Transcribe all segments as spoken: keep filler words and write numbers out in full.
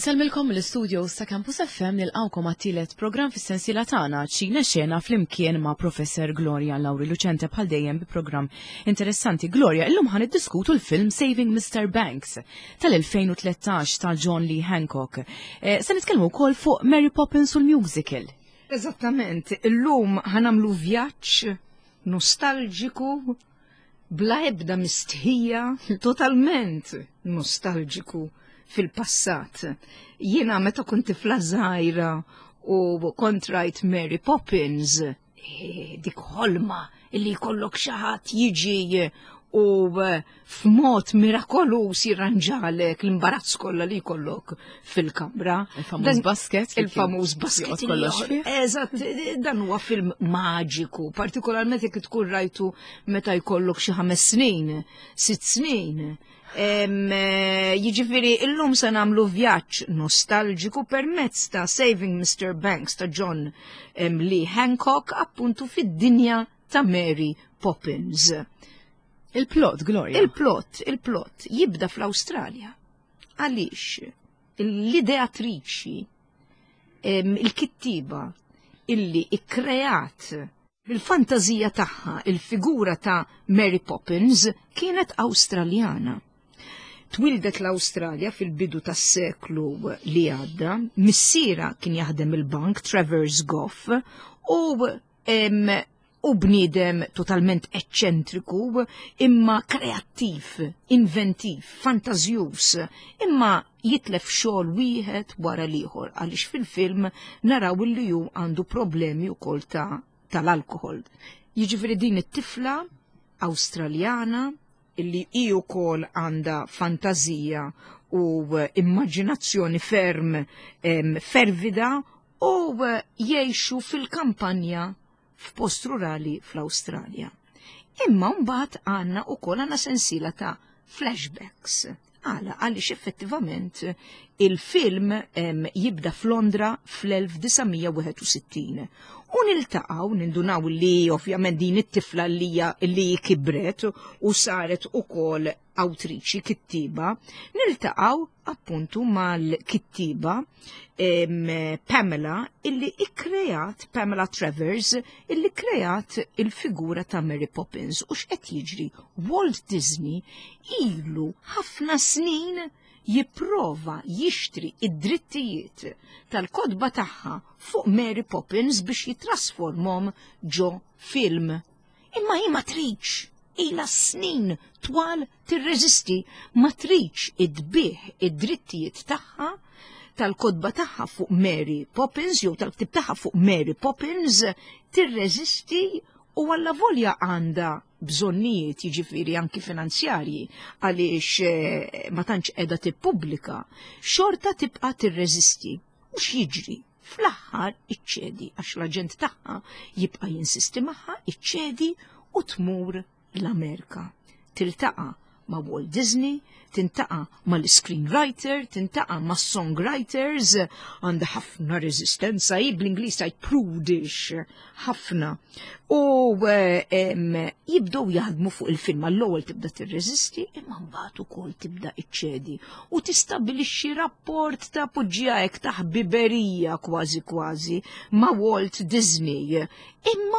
Nselmilkom l-studio sa' Campus F M nilqawkom għat-tielet program fis-sensiela tagħna ċina xena flimkien ma' Professor Gloria Lawri Luċente bħal dejjem bi programm interessanti. Gloria, illum ħan iddiskutu l-film Saving Mister Banks tal-elfejn u tlettax ta' John Lee Hancock. Eh, se nitkellmu wkoll fuq Mary Poppins u l-musical. Eżattament, illum ħanamlu vjaġġ nostalġiku bla ebda mistħija, totalment nostalġiku fil-passat. Jiena meta kont tifla żgħira u kont rajt Mary Poppins, e, dik ħolma illi jkollok xi ħadd jiġi u f'mod mirakolus jirranġalek l-imbarazz kollha li jkollok fil-kamra. Il-famuż basket. Il-famuż basket. Eżatt, dan huwa film maġiku, partikolarment jekk tkun rajtu meta jkollok xi ħames snin, sitt snin. Um, jiġifieri illum se nagħmlu vjaġġ nostalġiku permezz ta' Saving Mister Banks ta' John um, Lee Hancock appuntu fid-dinja ta' Mary Poppins. Il-plot, Gloria. Il-plot, il-plot jibda fl-Awstralja. Għaliex l-ideatriċi, um, il-kittiba illi ikkreat bil-fantazija tagħha il-figura ta' Mary Poppins kienet Awstraljana. Twildet l-Awstralja fil-bidu tas-seklu li għadda, missiera kien jaħdem il-bank Travers Goff u em, u bniedem totalment eċċentriku, imma kreattiv, inventiv, fantażjuż, imma jitlef xogħol wieħed wara l-ieħor għaliex fil-film naraw li hu għandu problemi wkoll ta' tal-alkohol. Jiġifieri din it-tifla Awstraljana illi hi wkoll għandha fantazija u immaġinazzjoni ferm em, fervida u jgħixu fil-kampanja f'post rurali fl-Awstralja. Imma mbagħad għandna wkoll għandna sensiela ta' flashbacks. Għala, għaliex effettivament il-film em, jibda f'Londra fl-elf tisa' wieħed u sittin. U niltaqgħu nindunaw li ovvjament din it-tifla li li kibret u saret ukoll awtriċi kittiba, niltaqgħu appuntu mal-kittiba Pamela illi ikkreat Pamela Travers illi kreat il-figura ta' Mary Poppins. U x'qed jiġri? Walt Disney ilu ħafna snin jipprova jixtri id-drittijiet tal-kodba tagħha fuq Mary Poppins biex jitrasformhom ġo film. Imma hi ma tridx, ilha snin twal tirreżisti, ma tridx idbih id-drittijiet tagħha tal-kodba tagħha fuq Mary Poppins jew tal-ktib tagħha fuq Mary Poppins tirreżisti u alla volja għandha bżonnijiet jiġifieri anki finanzjarji għaliex ma tantx qiegħda tippubblika, xorta tibqa' tirreżisti. U x'jiġri? Fl-aħħar iċċedi għax l-aġent tagħha jibqa' jinsisti magħha, iċċedi u tmur l-Amerika. Tiltaqa' ma' Walt Disney, tintaqa' mal-screenwriter, tintaqa' mas-songwriters, għandha ħafna reżistenza, hi bl-Ingliż tajt prudish, ħafna. U um, jibdew jaħdmu fuq il-film għall-ewwel tibda tirreżisti, imma mbagħad ukoll tibda iċċedi u tistabbilixxi rapport ta' poġġjajek ta' ħbiberija kważi kważi ma' Walt Disney. Imma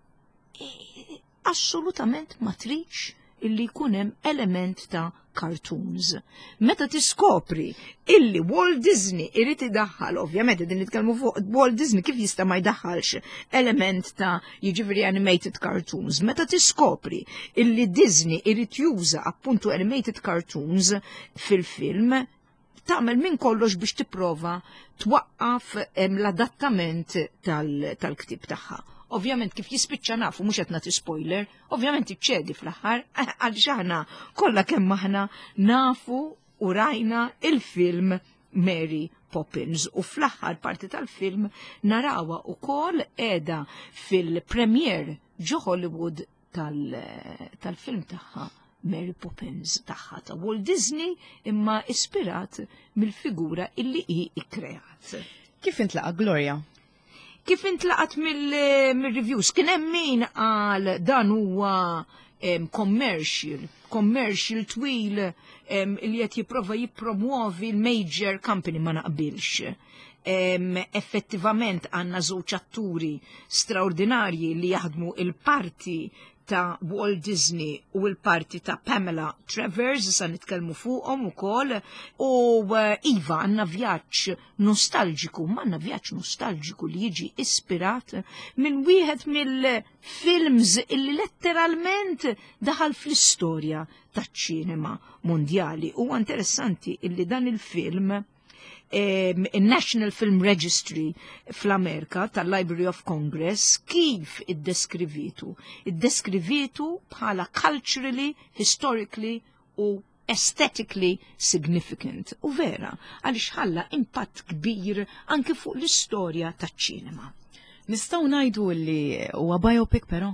eh, assolutament ma tridx illi jkun hemm element ta' cartoons. Meta tiskopri illi Walt Disney irid idaħħal, ovvjament din nitkellmu fuq Walt Disney kif jista' ma jdaħħalx element ta' jiġifieri animated cartoons. Meta tiskopri illi Disney irid juża appuntu animated cartoons fil-film, tagħmel minn kollox biex tipprova twaqqaf l-adattament tal-ktib tagħha. Ovvjament kif jispiċċa nafu mhux qed nagħti spoiler, ovvjament iċċedi fl-aħħar għaliex aħna kollha kemm aħna nafu u rajna il-film Mary Poppins u fl-aħħar parti tal-film narawha wkoll qiegħda fil-premier ġo Hollywood tal-film tagħha Mary Poppins tagħha ta' Walt Disney imma ispirat mill-figura illi hi ikkreat. Kif intlaqa Gloria? Kif intlaqat mill-reviews, kien hemm min qal dan huwa um, commercial, commercial twil um, li qed jipprova jippromuovi l-major company ma naqbilx. Um, effettivament għanna żewġ atturi straordinarji li jaħdmu il-parti ta' Walt Disney u l-parti ta' Pamela Travers, sa' nitkellmu fuqhom ukoll, u uh, iva għandna vjaġġ nostalġiku, ma għandna vjaġġ nostalġiku li jiġi ispirat minn wieħed mill-films illi letteralment daħal fl-istorja taċ-ċinema mondjali. Huwa interessanti illi dan il-film Um, il-National Film Registry fl-Amerika tal-Library of Congress kif id-deskrivitu. Id-deskrivitu bħala culturally, historically u aesthetically significant. U vera, għalix ħalla impatt kbir anke fuq l-istorja taċ-ċinema. Nistaw najdu li huwa biopic però?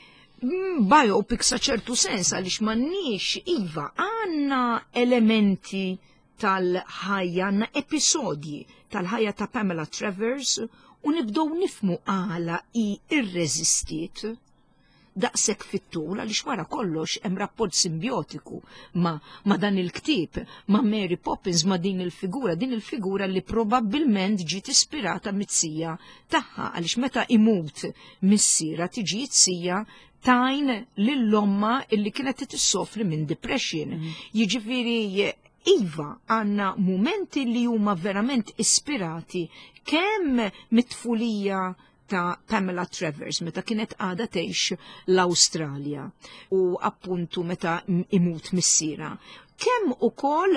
Mm, biopic sa ċertu sens għalix m'għandniex iva għandna elementi tal-ħajja, għandna episodji tal-ħajja ta' Pamela Travers u nibdow nifmu għala i irreżistiet daqshekk fit-tul għaliex wara kollox hemm rapport simbiotiku ma, ma dan il-ktieb ma' Mary Poppins ma' din il-figura, din il-figura li probabbilment ġiet ispirata mit-sija tagħha għaliex meta imut missiera tiġi t-sija tajn lill-omma illi kienet tissofri minn depression. Mm. Jiġifieri iva għanna momenti li huma verament ispirati kemm mit-tfulija ta' Pamela Travers meta kienet għada tgħix l-Awstralja u appuntu meta imut missiera. Kemm ukoll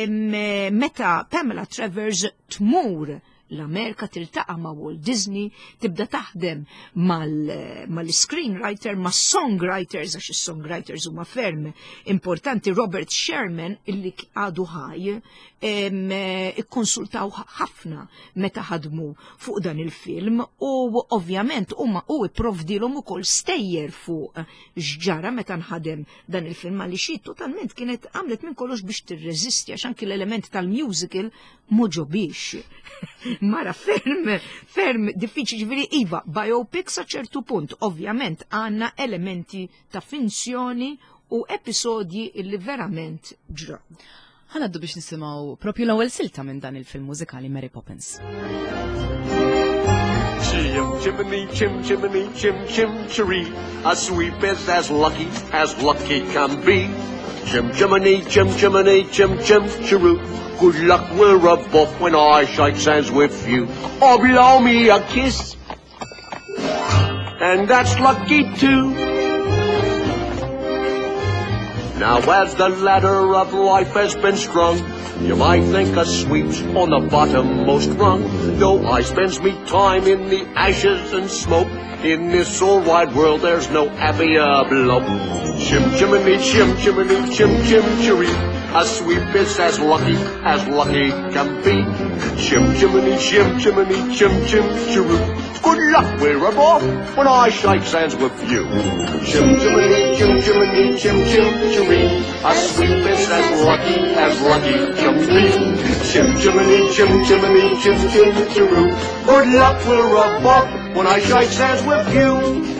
meta Pamela Travers tmur l-Amerika tiltaqa' ma' Walt Disney, tibda taħdem mal-screenwriter, ma' songwriters, għax is-songwriters huma ferm importanti. Robert Sherman, illi għadu ħaj, ikkonsultaw ħafna meta ħadmu fuq dan il-film u ovvjament huma u ipprovdilhom ukoll stejjer fuq x'ġara meta nħadem dan il-film għaliex xi totalment kienet għamlet minn kollox biex tirreżisti għax anki l-element tal-musical moġobix. Mara ferm, ferm diffiċli ġifieri iva, biopic sa ċertu punt, ovvjament għandna elementi ta' finzjoni u episodji illi verament ġraw. Ħanaddu biex nisimgħu propju l-ewwel silta minn dan il-film mużikali Mary Poppins. Chim chimney, chim chimney, chim chim chiree. A sweep is as lucky as lucky can be. Chim chimney, chim chimney, chim chim chiroo. Good luck, we're above when I shake hands with you. Or blow me a kiss, and that's lucky too. Now as the ladder of life has been strung, you might think a sweep's on the bottommost rung. Though I spends me time in the ashes and smoke, in this all wide world there's no happier bloke. Chim chimney, chim chimney, chim chim chiree. A sweep is as lucky as lucky can be. Chim chimney, chim chimney, chim chim chiroo. Good luck, we're above when I shake hands with you. Chim chimney, chim chimney, chim chim chiree. A sweep is as lucky as lucky can be. Chim chimney, chim chimney, chim chim chiroo. Good luck, we're above when I shake hands with you.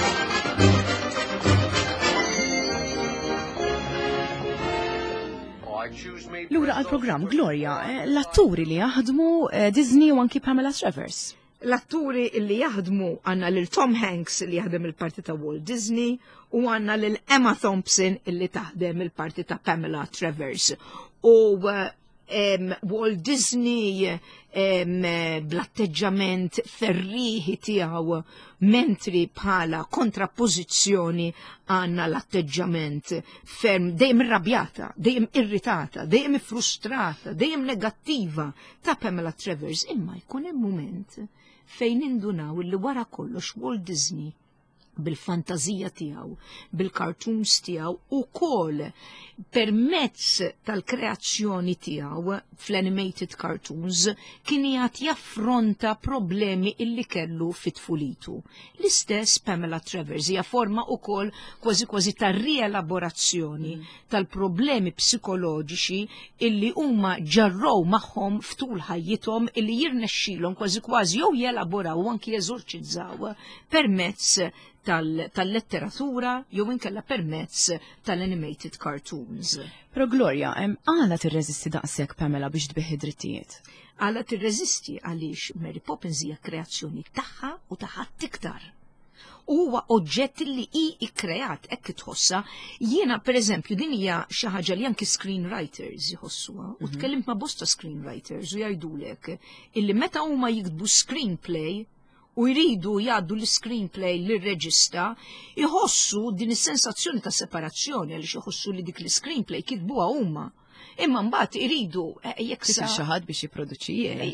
Lura għal-programm Gloria, l-atturi li jaħdmu Disney u anki Pamela Travers. L-atturi li jaħdmu għanna lil Tom Hanks li jaħdem il-parti ta' Walt Disney u għanna lil Emma Thompson li taħdem il-parti ta' Pamela Travers. U um, Walt Disney um, bl-atteġġament ferriħi tiegħu mentri bħala kontrapożizzjoni għanna l-atteġġament ferm dejjem irrabjata, dejjem irritata, dejjem frustrata, dejjem negattiva ta' Pamela Travers. Imma jkun hemm mument fejn indunaw li wara kollox Walt Disney bil-fantazija tiegħu, bil-cartoons tiegħu u kol permezz tal-kreazzjoni tiegħu fl-animated cartoons kien jgħat jaffronta problemi illi kellu fit-tfulitu. L-istess Pamela Travers hija forma ukoll kważi kważi ta' rielaborazzjoni tal-problemi psikoloġiċi illi huma ġarrow magħhom ftul ħajjithom illi jirnexxilhom kważi kważi jew jelaboraw anki jeżorċizzaw permezz tal-letteratura jew inkella permezz tal-animated cartoons. Pero Gloria, għala tirreżisti daqshekk Pamela biex tbieħ id-drittijiet? Għala tirreżisti għaliex Mary Poppins hija kreazzjoni tagħha u tagħha tiktar. Huwa oġġett li hi ikkreat hekk tħossa. Jiena pereżempju din hija xi ħaġa li anki screenwriters jħossuha u tkellimt ma' bosta screenwriters u jgħidulek illi meta huma jiktbu screenplay u jridu jgħaddu l-screenplay lir-reġista jħossu din is-sensazzjoni ta' separazzjoni għaliex jħossu li dik l-screenplay kitbuha huma. Imma mbagħad iridu jekk sa xi ħadd biex jipproduċija.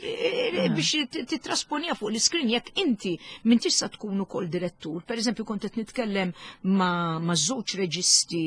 Biex titrasponija fuq l-iskrin jekk inti minn tista' tkun ukoll direttur. Pereżempju kont qed nitkellem ma' żewġ reġisti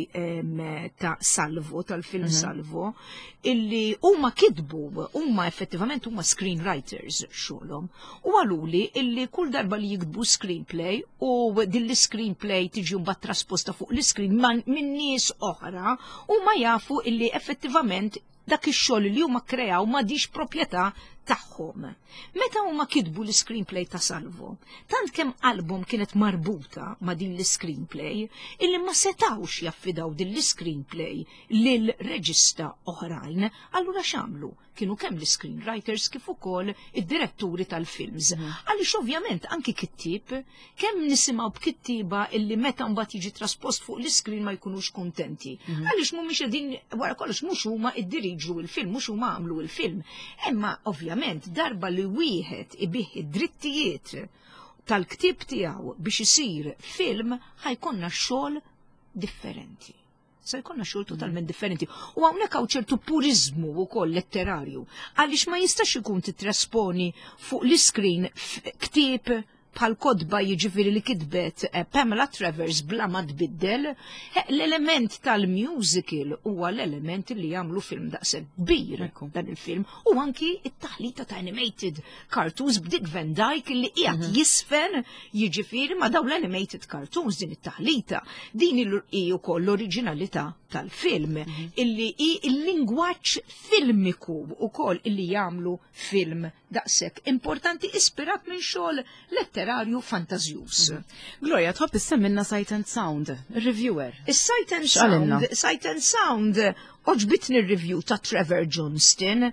ta' Salvo, tal-film Salvo, illi huma kitbu, huma effettivament huma screenwriters xogħolhom. U għaluli illi kull darba li jiktbu screenplay u din l-screenplay tiġi mbagħad trasposta fuq l-iskrin minn nies oħra huma jafu illi effettivament dak ix-xogħol li huma kreaw m'għadix proprjetà tagħhom. Meta huma kitbu l-screenplay ta' Salvo, tant kemm qalbhom kienet marbuta ma' din l-screenplay illi ma setawx jaffidaw din l-screenplay lil reġista oħrajn, allura x'għamlu? Kienu kemm l-screenwriters kif ukoll id-diretturi tal-films. Għaliex ovvjament anki kittieb kemm nisimgħu b'kittiba illi meta mbagħad jiġi traspost fuq l-iskrin ma jkunux kuntenti. Għaliex mhumiex qegħdin wara kollox mhux huma iddiriġu l-film, mhux huma għamlu l-film. Imma ovvjament darba li wieħed ibih id-drittijiet tal-ktieb tiegħu biex isir film ħajkonna xogħol differenti. Se jkollna xogħol totalment differenti. U hawnhekk hawn ċertu purizmu wkoll letterarju. Għaliex ma jistax ikun titrasponi fuq l-iskrin ktieb bħal kodba jiġifieri li kitbet Pamela Travers bla ma tbiddel, l-element tal-musical huwa l-element li jagħmlu film daqshekk kbir dan il-film u anki it-taħlita ta' animated cartoons b'Dick Van Dyke li qiegħed jisfen jiġifieri ma' dawn l-animated cartoons din it-taħlita din hi wkoll l-oriġinalità tal-film illi hi l-lingwaġġ filmiku wkoll illi jagħmlu film daqshekk importanti ispirat minn xogħol letterarju fantażjuż. Gloria, tħobb issemmilna Sight and Sound, ir-reviewer. Is-Sight and Sound, Sight and Sound oġbitni r-review ta' Trevor Johnston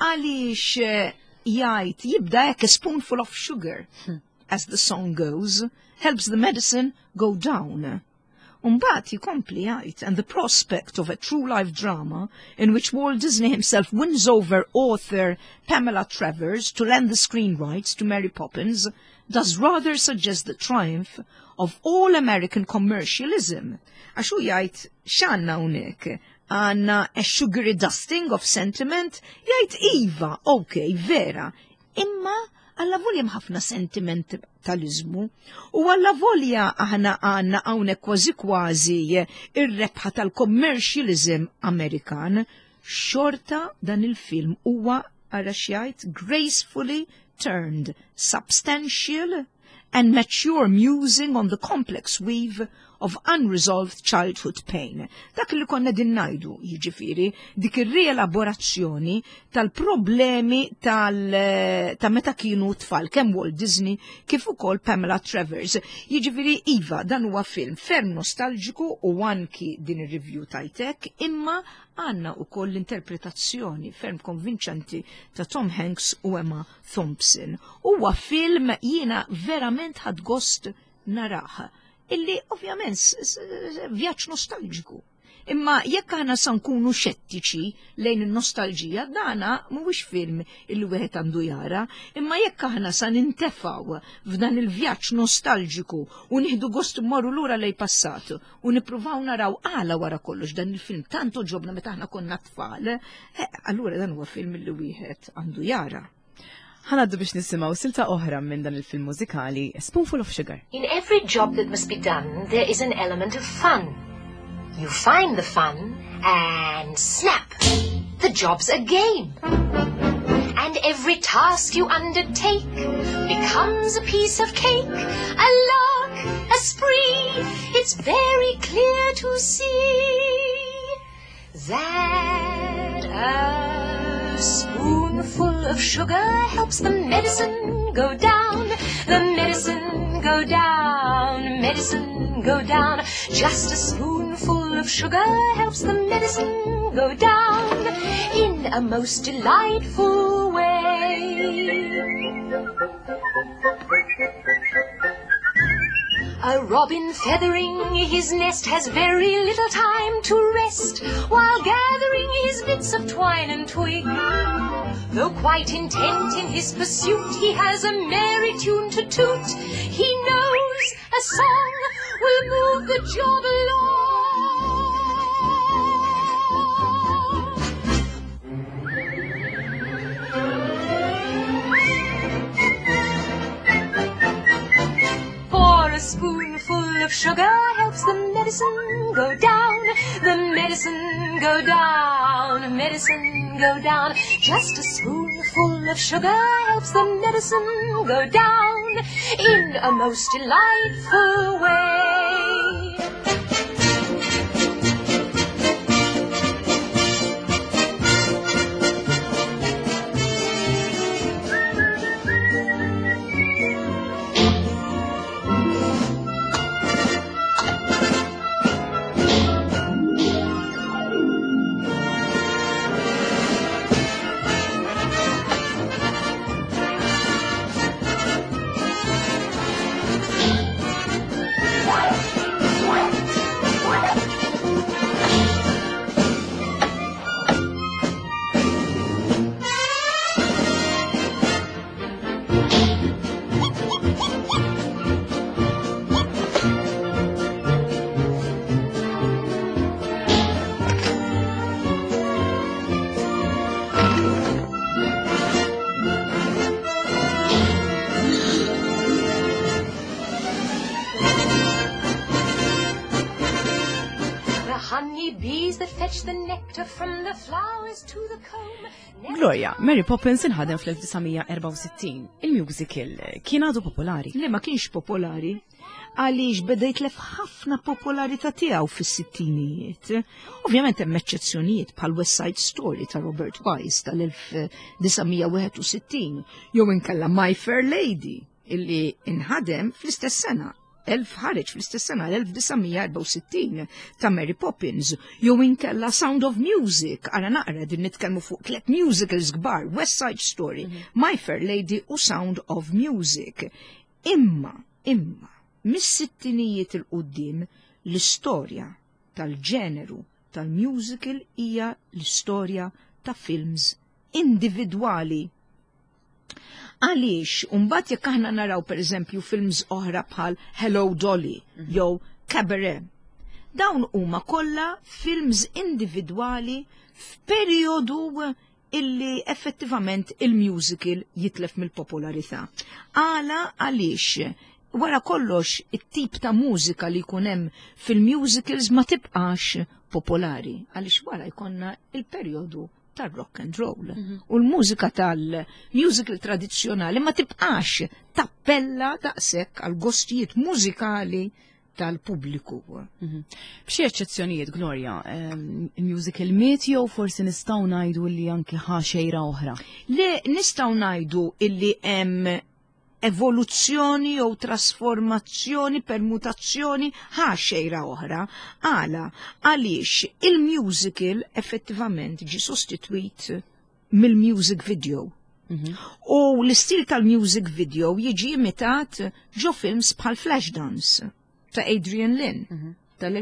għaliex jgħid jibda hekk a spoonful of sugar, as the song goes, helps the medicine go down. Umbagħad jikompli jgħid, and the prospect of a true life drama in which Walt Disney himself wins over author Pamela Travers to lend the screen rights to Mary Poppins does rather suggest the triumph of all American commercialism. Għaxu jgħid x'għandna hawnhekk għandna a sugary dusting of sentiment, jgħid iva, okay, vera, imma għalla volja ħafna sentimentalizmu u għalla volja aħna għanna għawnek kważi kważi ir-rebħa tal-commercialism Amerikan, xorta dan il-film huwa għara xjajt gracefully turned substantial and mature musing on the complex weave of unresolved childhood pain. Dak li konna din najdu, jiġifieri, dik ir-rielaborazzjoni tal-problemi tal ta' meta kienu tfal, kemm Walt Disney kif ukoll Pamela Travers. Jiġifieri iva, dan huwa film ferm nostalġiku u anki din ir-review tajtek, imma għandna wkoll l-interpretazzjoni ferm konvinċanti ta' Tom Hanks u Emma Thompson. Huwa film jiena verament ħadd gost naraha. Illi ovvjament vjaġġ nostalġiku. Imma jekk aħna sa nkunu xettiċi lejn in-nostalġija, dana mhuwiex film illi wieħed għandu jara, imma jekk aħna sa nintefgħu f'dan il-vjaġġ nostalġiku u nieħdu gost mmorru lura lejn passat u nippruvaw naraw għala wara kollox dan il-film tanto ġobna meta aħna konna tfal, allura dan huwa film illi wieħed għandu jara. Ħanaddu biex nisimaw silta oħra minn dan il-film mużikali, Spoonful of Sugar. In every job that must be done, there is an element of fun. You find the fun, and snap! The job's a game. And every task you undertake becomes a piece of cake, a lark, a spree. It's very clear to see that a spoonful of sugar helps the medicine go down, the medicine go down, medicine go down. Just a spoonful of sugar helps the medicine go down in a most delightful way. A robin feathering his nest has very little time to rest while gathering his bits of twine and twig. Though quite intent in his pursuit, he has a merry tune to toot. He knows a song will move the job along. For a spoonful of sugar helps the medicine go down, the medicine go down, medicine go down. Just a spoonful of sugar helps the medicine go down in a most delightful way. Honeybees that fetch the nectar from the flowers to the comb. Gloria, Mary Poppins inħadem fl-1964. Il-musical kien għadu popolari. Le ma kienx popolari, għaliex beda jitlef ħafna popolarità tiegħu fis-sittinijiet. Ovvjament hemm eċċezzjonijiet bħal West Side Story ta' Robert Wise tal-1961 jew inkella My Fair Lady illi inħadem fl-istess sena. Elf ħareġ fl-istess sena l-1964 ta' Mary Poppins, jew inkella Sound of Music, ara naqra din nitkellmu fuq tliet musicals kbar, West Side Story, mm -hmm. My Fair Lady u Sound of Music. Imma, imma, mis-sittinijiet il-qudiem l-istorja tal-ġeneru tal-musical hija l-istorja ta' films individwali. Għaliex, umbat jekk aħna naraw per eżempju films oħra bħal Hello Dolly, mm-hmm. jew Cabaret, dawn huma kollha films individwali f'perjodu illi effettivament il-musical jitlef mill-popolarità. Għala għaliex, wara kollox it-tip ta' mużika li jkun hemm fil-musicals ma tibqax popolari, għaliex wara jkollna il-perjodu tal-rock and roll. Mm-hmm. U l-mużika tal-musical tradizzjonali ma tibqax tappella daqshekk għal gostijiet mużikali tal-pubbliku. Mm-hmm. B'xi eċċezzjonijiet, Gloria, um, musical miet jew forsi nistgħu ngħidu li anke ħa xejra oħra? Le nistgħu ngħidu illi hemm evoluzzjoni jew trasformazzjoni, permutazzjoni ħa xejra oħra. Għala, għaliex il-musical effettivament ġi sostitwit mill-music video. Mm-hmm. U l-istil tal-music video jiġi imitat ġo films bħal Flashdance ta' Adrian Lyne. Mm-hmm.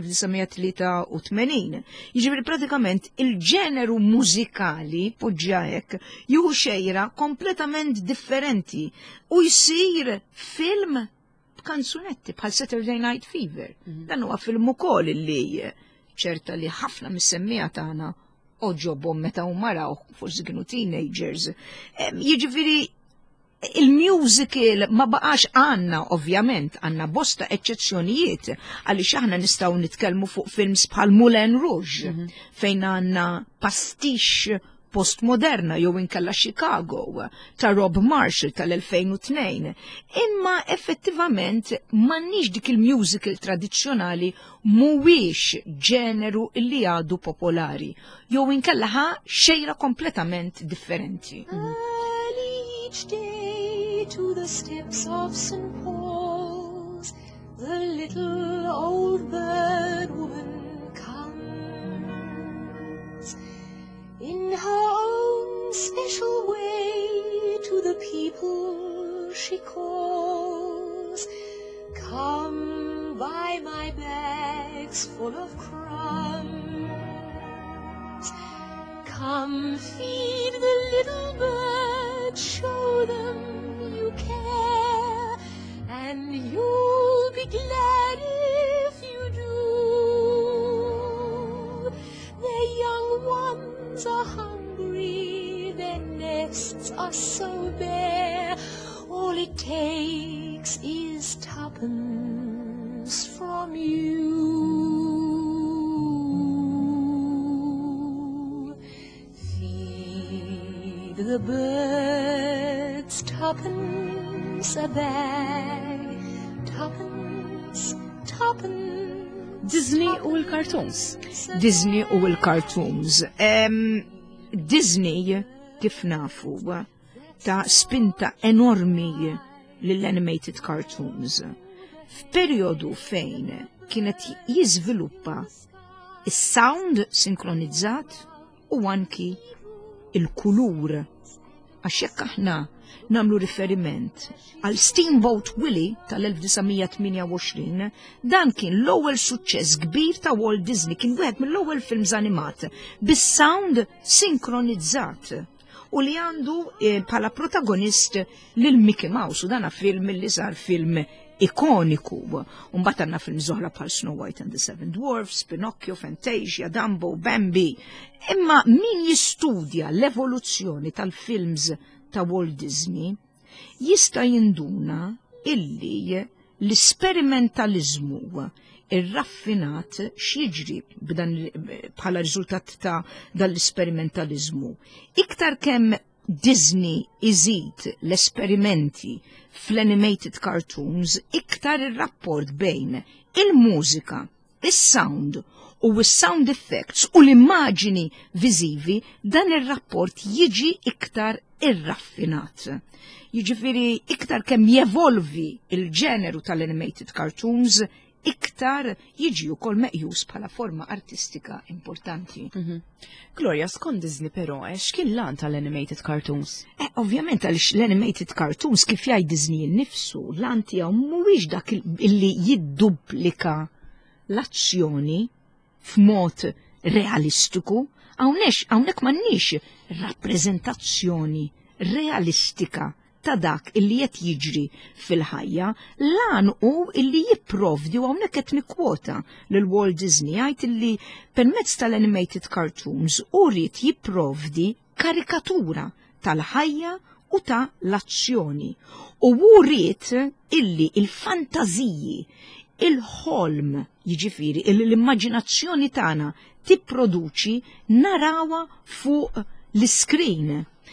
tal-1983. Jiġifieri pratikament il-ġeneru mużikali poġġajek juhu xejra kompletament differenti u jsir film b'kanzunetti bħal Saturday Night Fever. Mm-hmm. Dan huwa film ukoll li ċerta li ħafna mis-semmija tagħna oġobhom meta huma raw forsi kienu teenagers. Jiġifieri il-musical ma baqax għanna, ovvjament, għanna bosta eċċezzjonijiet għaliex aħna nistgħu nitkellmu fuq films bħal Moulin Rouge, mm-hmm. fejn għanna pastix postmoderna jew inkella Chicago ta' Rob Marshall tal-elfejn u tnejn. Imma effettivament m'għandniex dik il-musical tradizzjonali mhuwiex ġeneru li għadu popolari, jew inkella ħa xejra kompletament differenti. Mm-hmm. Each day to the steps of Saint Paul, the little old bird woman comes in her own special way to the people she calls. Come buy my bags full of crumbs. Come feed the little birds, show them you care, and you'll be glad if you do. Their young ones are hungry, their nests are so bare. All it takes is tuppence from you. Feed the birds tuppence a bag, tuppence, tuppence. Disney u l-cartoons. Disney u l-cartoons. Um, Disney, kif nafu, ta' spinta enormi lill-animated cartoons. F'perjodu fejn kienet jiżviluppa is-sound sinkronizzat u anki il-kulur. Għax jekk aħna namlu riferiment għal Steamboat Willie tal-elf-tisa' dan kien l-ewwel suċċess kbir ta' Walt Disney, kien wieħed mill-ewwel films animat bis-sound sinkronizzat u li għandu bħala protagonist lil Mickey Mouse u dana film li sar film ikoniku. Mbagħad għandna film żoħra bħal Snow White and the Seven Dwarfs, Pinocchio, Fantasia, Dumbo, Bambi. Imma min jistudja l-evoluzzjoni tal-films ta' Walt Disney jista' jinduna illi l-sperimentalizmu ir-raffinat x'jiġri bħala riżultat ta' dal-sperimentalizmu. Iktar kemm Disney iżid l-esperimenti fl-animated cartoons, iktar ir-rapport bejn il-mużika, is-sound u s-sound effects u l-immaġini viżivi dan ir-rapport jiġi iktar irraffinat. Jiġifieri iktar kemm jevolvi il-ġeneru tal-animated cartoons, iktar jiġi wkoll meqjus bħala forma artistika importanti. Mm-hmm. Gloria, skont Disney però, x'kien lan tal-animated cartoons? Eh, ovvjament għaliex l-animated cartoons kif jgħid Disney nnifsu, lan tiegħu mhuwiex dak illi jidduplika l-azzjoni f'mod realistiku, hawnhekk hawnhekk m'għandniex rappreżentazzjoni realistika ta' dak illi qed jiġri fil-ħajja, lan hu illi jipprovdi u hawnhekk qed nikkwota lil Walt Disney jgħid illi permezz tal-animated cartoons u rrid jipprovdi karikatura tal-ħajja u ta' l-azzjoni. U hu rrid illi il-fantażiji, il-ħolm, jiġifieri l-immaġinazzjoni tagħna tipproduċi narawha fuq l-iskrin.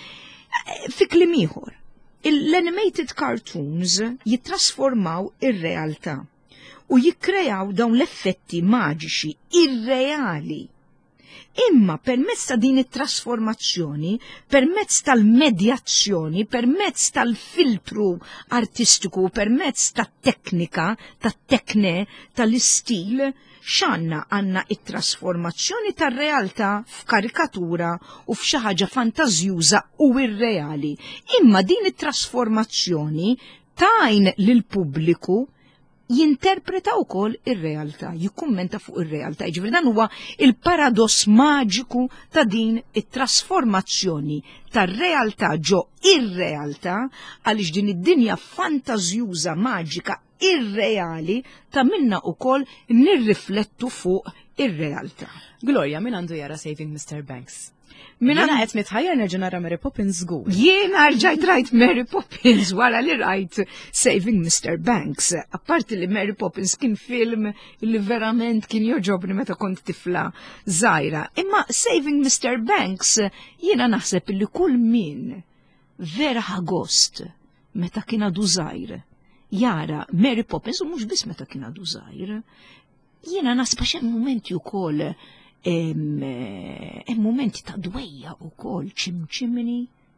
Fi kliem ieħor, l-animated cartoons jittrasformaw ir-realtà u jikkrejaw dawn l-effetti maġiċi irreali. Imma permezz ta' din it-trasformazzjoni, permezz tal-medjazzjoni, permezz tal-filtru artistiku, permezz tat-teknika, tat-tekne, tal-istil, x'għandna għandna it-trasformazzjoni tar-realtà f'karikatura u f'xi ħaġa fantażjuża u irreali. Imma din it-trasformazzjoni tajn lill-pubbliku jinterpreta wkoll ir-realtà, jikkummenta fuq ir-realtà. Jiġifieri dan huwa il-paradoss maġiku ta' din it-trasformazzjoni tar-realtà ġo ir-realtà għaliex din id-dinja fantażjuża maġika irreali ta' minna ukoll nirriflettu fuq ir-realtà. Gloria, min għandu jara Saving Mister Banks? Mina qed nitħajjar nerġa' nara Mary Poppins żgur. Jiena rġajt rajt Mary Poppins wara li rajt Saving Mister Banks. Apparti li Mary Poppins kien film li verament kien joġobni meta kont tifla żgħira. Imma Saving Mister Banks jiena naħseb li kull min vera ħagost meta kien għadu żgħir jara Mary Poppins u mhux biss meta kien għadu żgħir. Jiena nasba xi momenti wkoll hemm momenti ta' dwejja wkoll ċimċimini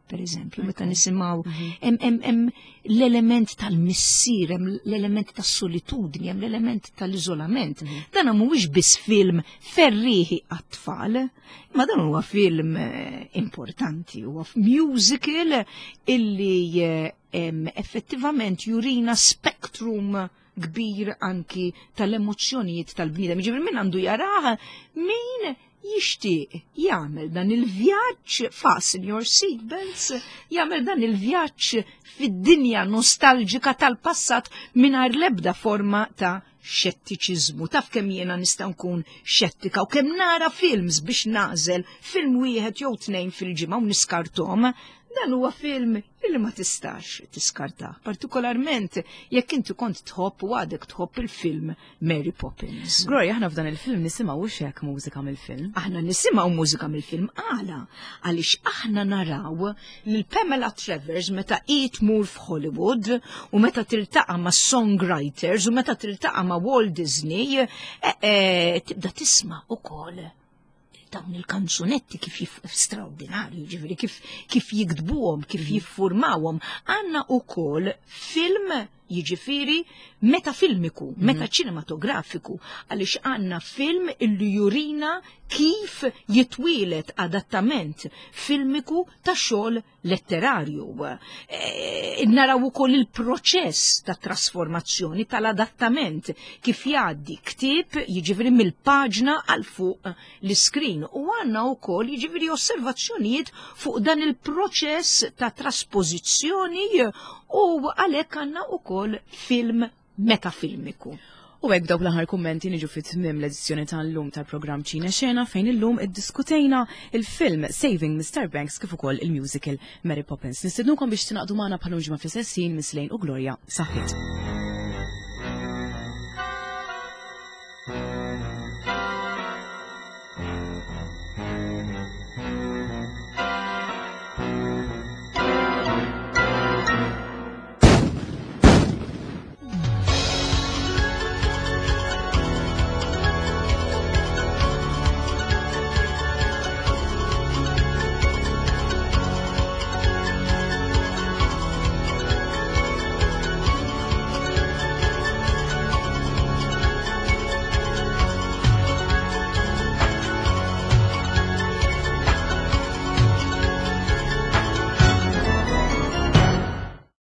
per eżempju, meta nisimgħu hemm l-element tal-missier, hemm l-element tas-solitudni, hemm l-element tal-iżolament. Dan mhuwiex biss film ferriħi għat-tfal, ma dan huwa film importanti, huwa musical illi effettivament jurina spektrum kbir anki tal-emozzjonijiet tal-bniedem. Ġifier min għandu jaraha min jixtieq jagħmel dan il-vjaġġ, fasten your seatbelts, jagħmel dan il-vjaġġ fid-dinja nostalġika tal-passat mingħajr l-ebda forma ta' xettiċiżmu. Taf kemm jiena nista' nkun xettika u kemm nara films biex nażel film wieħed jew tnejn fil-ġimgħa u niskartom, dan huwa film illi ma tistax tiskarta. Partikolarment jekk inti kont tħobb u għadek tħobb il-film Mary Poppins. Gloria, aħna f'dan il-film nisimgħu x'hekk mużika mill-film. Aħna nisimgħu mużika mill-film għala għaliex aħna naraw lil Pamela Travers meta qiegħed tmur f'Hollywood u meta tiltaqa' ma' songwriters u meta tiltaqa' ma' Walt Disney tibda tisma' ukoll dawn il-kanzunetti kif jif straordinarju, ġifiri, kif, kif jikdbuhom, kif jiffurmawhom. Għandna ukoll film jiġifieri metafilmiku, metaċinematografiku, għaliex għandna film illi jurina kif jitwielet adattament filmiku ta' xogħol letterarju. E, naraw ukoll il-proċess ta' trasformazzjoni tal-adattament kif jgħaddi ktieb jiġifieri mill-paġna għal fuq l-iskrin. U għandna wkoll jiġifieri osservazzjonijiet fuq dan il-proċess ta' trasposizzjoni u għalhekk għandna wkoll film metafilmiku. U hekk dawk l-aħħar kummenti niġu fit-tmiem l-edizzjoni tal-lum tal-programm Ċina Xena fejn illum iddiskutejna il-film Saving mister Banks kif ukoll il-musical Mary Poppins. Nistednukom biex tinaqdu magħna bħal ġimgħa fl-istess ħin Miss Lejn u Gloria saħħit.